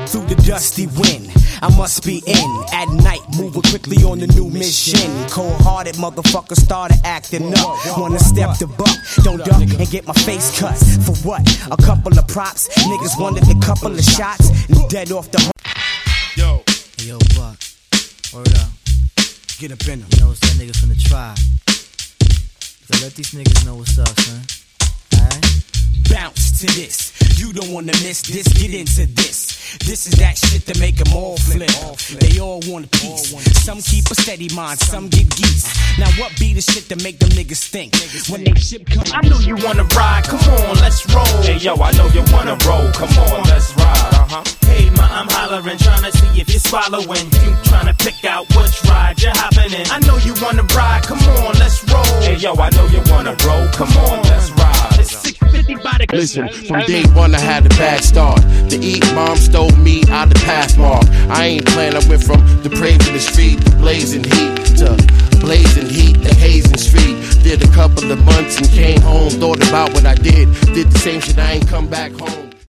through the dusty wind. I must be in at night, moving quickly on the new mission. Cold-hearted motherfucker started acting up. Wanna step the buck, don't duck and get my face cut. For what? A couple of props. Niggas wanted a couple of shots and dead off the. Yo. Hey, yo, Buck. Word up. Get up in them. You know it's that nigga from the tribe. So let these niggas know what's up, son. Alright? Bounce to this. You don't wanna miss this. Get into this. This is that shit that make them all flip. They all want a piece. Some keep a steady mind, some get geese. Now what be the shit that make them niggas think? When they ship come, I know you wanna ride, come on, let's roll. Hey yo, I know you wanna roll, come on, let's ride. Hey ma, I'm hollering, trying to see if you're swallowing. You trying to pick out which ride you're hopping in. I know you wanna ride, come on, let's roll. Hey yo, I know you wanna roll, come on, let's ride. It's 650 by the. Listen, from day one I had a bad start. To eat, mom stole me out the pathmark. I ain't playing, I went from depraved to the street, to blazing heat, to blazing heat, to hazing street. Did a couple of months and came home, thought about what I did. Did the same shit, I ain't come back home.